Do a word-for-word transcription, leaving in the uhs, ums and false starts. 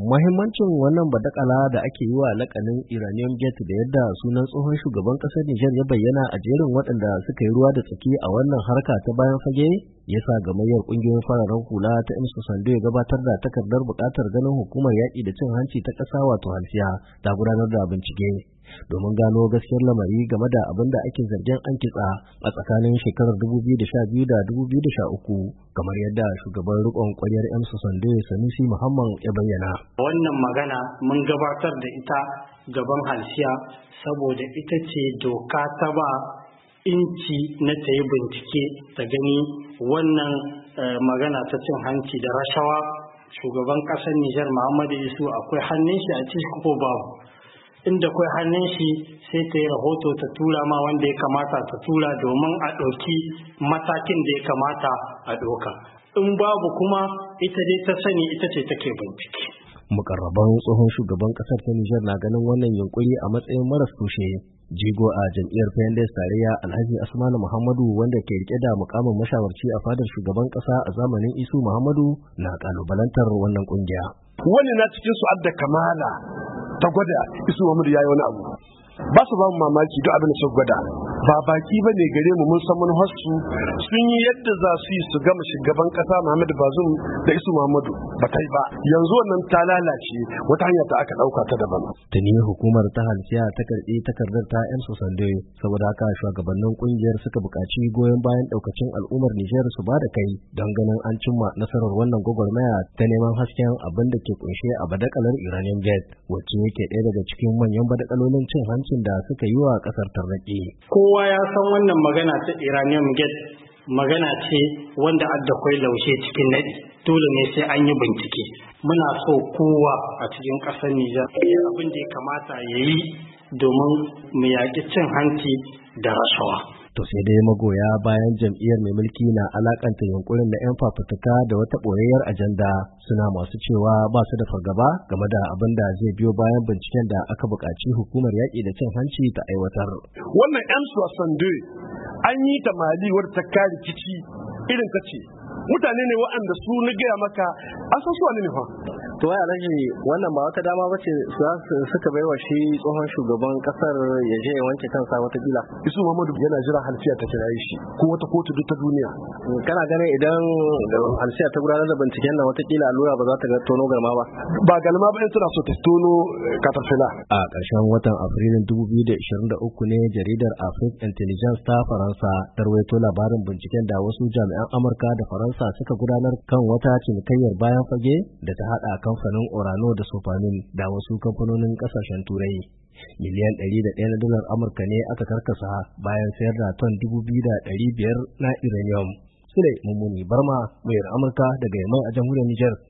Muhimmancin wannan badakala da ake yi wa lakanin Iranian Gate da yadda sunan tsohon shugaban ƙasar Nijar ya bayyana a jerin waɗanda suka yi ruwa da tsaki a wannan harka ta bayan fage ya sa gamayyar ƙungiyoyin fararen hula ta M S Sando ya gabatar da takardar buƙatar ganin hukumar yaƙi da cin hanci ta ƙasa wato halsiya ta gudanar da bincike domin gano gaskiyar lamari game da abin da ake zargin an kitsa a tsakanin shekarar dubu biyu da sha biyu da dubu biyu da sha uku kamar yadda shugaban riƙon ƙwaryar M S Sando Sanusi Muhammad ya bayyana. Wannan magana mun gabatar da ita gaban halsiya saboda ita ce doka ta ba inci na ta yi bincike ta gani wannan magana ta cin hanci da rashawa shugaban ƙasar Nijar Muhammadu Isu akwai hannun shi a cikin ko babu. Inda akwai hannun shi sai ta yi rahoto ta tura ma wanda ya kamata ta tura domin a ɗauki matakin da ya kamata a ɗauka. In babu kuma ita dai ta sani ita ce take bincike. Mukarraban tsohon shugaban ƙasar ta Nijar na ganin wannan yunkuri a matsayin maras tushe. Jigo a jam'iyyar P N D S tarayya Alhaji Asmanu Muhammadu wanda ke rike da mukamin mashawarci a fadar shugaban ƙasa a zamanin Isu Muhammadu na kalubalantar wannan kungiya. Wani na cikin su adda kamala ta gwada Isu Muhammadu yayi wani abu. Ba su ba mu mamaki duk abin da su gwada. Ba baki ba ne gare mu mun san manufarsu sun yi yadda za su yi su gama shugaban kasa Muhammadu Bazoum da Isu Muhammadu ba ta yi ba. Yanzu wannan ta lalace wata hanya ta aka ɗauka ta daban. Tuni hukumar ta halsiya ta karɓi takardar ta M S Sando saboda haka shugabannin kungiyar suka buƙaci goyon bayan ɗaukacin al'ummar Nijar su ba da kai don ganin an cimma nasarar wannan gwagwarmaya ta neman hasken abin da ke kunshe a badakalar Iranian Gate wacce yake ɗaya daga cikin manyan badakalolin cin hancin da suka yi wa ƙasar tarnaƙi. Kowa ya san wannan magana ta Iranian Gate magana ce wanda adda kwai laushe cikin nadi dole ne sai an yi bincike. Muna so kowa a cikin ƙasar Nijar ya abin da ya kamata ya yi domin mu yaƙi cin hanci da rashawa. To sai dai magoya bayan jam'iyyar mai mulki na alakanta yunkurin na 'yan fafutuka da wata ɓoyayyar ajanda suna masu cewa ba su da fargaba game da abin da zai biyo bayan binciken da aka buƙaci hukumar yaƙi da cin hanci ta aiwatar. Wannan 'yan Sando an yi ta mali wadda ta kare rikici irin ta ce mutane ne waɗanda su na gaya maka an san su wani ne fa. To wai alhaji wannan ba wata dama bace suka baiwa shi tsohon shugaban kasar ya je ya wanke kansa watakila. Isu Muhammadu yana jira halsiya ta kiraye shi ko wata kotu duk ta duniya. Kana ganin idan halsiya ta gudanar da binciken nan watakila allura ba za ta ga tono garma ba. Ba galma ba in tana so ta tono katafila. A ƙarshen watan Afrilun dubu biyu da ishirin da uku ne jaridar Afrique Intelligence ta Faransa ta rawaito labarin binciken da wasu jami'an Amurka da Faransa suka gudanar kan wata cinikayyar bayan fage da ta haɗa kamfanin Orano da Sofanin da wasu kamfanonin kasashen Turai. Miliyan ɗari da ɗaya na dalar Amurka ne aka karkasa bayan sayar da ton dubu biyu da ɗari biyar na uranium. Sule Mummuni Barma, muryar Amurka daga Yamai a jamhuriyar Nijar.